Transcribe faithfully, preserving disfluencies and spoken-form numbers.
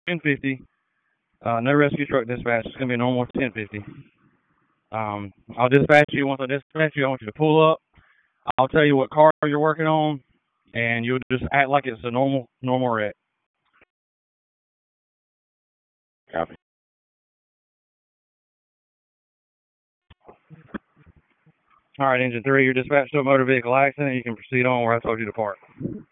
ten fifty. Uh, no rescue truck dispatch. It's going to be a normal ten fifty. Um, I'll dispatch you. Once I dispatch you, I want you to pull up. I'll tell you what car you're working on, and you'll just act like it's a normal normal wreck. Copy. All right, engine three, you're dispatched to a motor vehicle accident. You can proceed on where I told you to park.